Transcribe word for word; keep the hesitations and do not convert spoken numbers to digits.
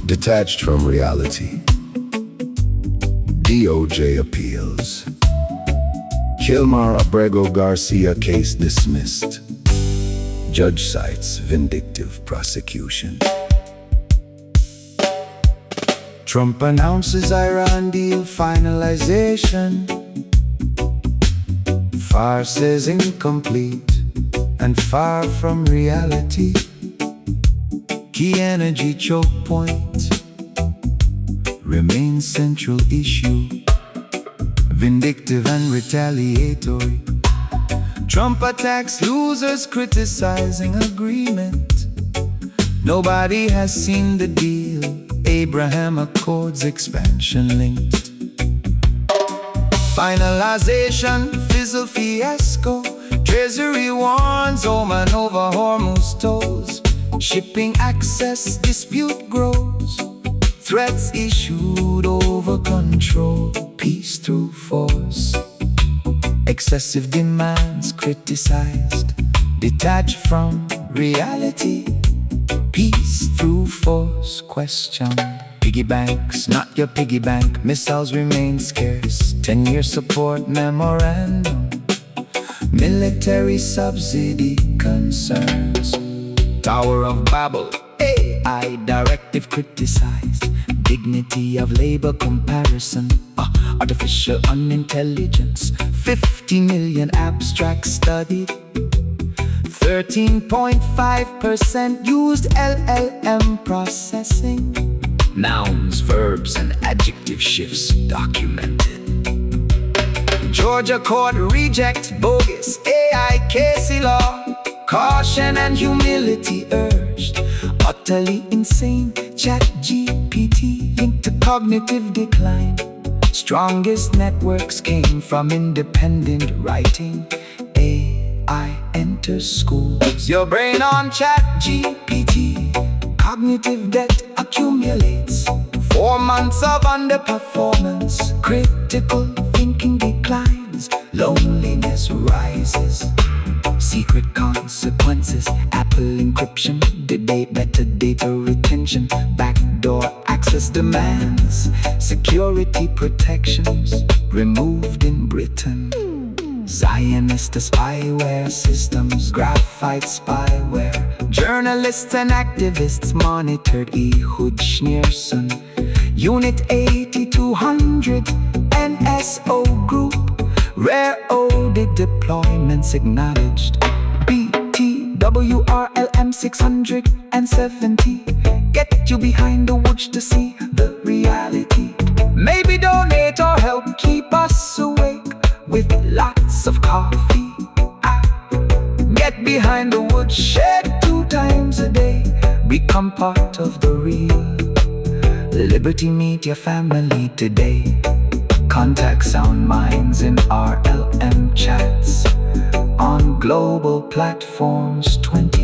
Detached from reality. D O J appeals. Kilmar Abrego Garcia case dismissed. Judge cites vindictive prosecution. Trump announces Iran deal finalization. Farce is incomplete and far from reality. Key energy choke point remains central issue. Vindictive and retaliatory. Trump attacks losers, criticizing agreement. Nobody has seen the deal. Abraham Accords expansion linked. Finalization, fizzle fiasco. Treasury warns Oman over Hormuz tolls. Shipping access dispute grows. Threats issued over control. Peace through force. Excessive demands criticized. Detached from reality. Peace through force question. Piggy banks, not your piggy bank. Missiles remain scarce. Ten-year support memorandum. Military subsidy concerns. Tower of Babel, A I directive criticized. Dignity of labor comparison, uh, artificial unintelligence. Fifty million abstracts studied. Thirteen point five percent used L L M processing. Nouns, verbs, and adjective shifts documented. Georgia court rejects bogus A I Casey law. Caution and humility urged. Utterly insane Chat G P T linked to cognitive decline. Strongest networks came from independent writing. A I enters schools. Your brain on Chat G P T. Cognitive debt accumulates. Four months of underperformance. Critical thinking declines. Loneliness rises. Secret consequences. Apple encryption. Debate better data retention. Backdoor access demands. Security protections removed in Britain. Zionist spyware systems. Graphite spyware. Journalists and activists monitored. Ehud Schneerson. Unit eighty-two hundred. N S O group. Rare audit deployments acknowledged. B T W R L M six hundred seventy. Get you behind the woods to see the reality. Maybe donate or help keep us awake with lots of coffee. Ah. Get behind the woodshed two times a day. Become part of the real Liberty. Meet your family today. Contact Sound Minds in R L M chats on global platforms twenty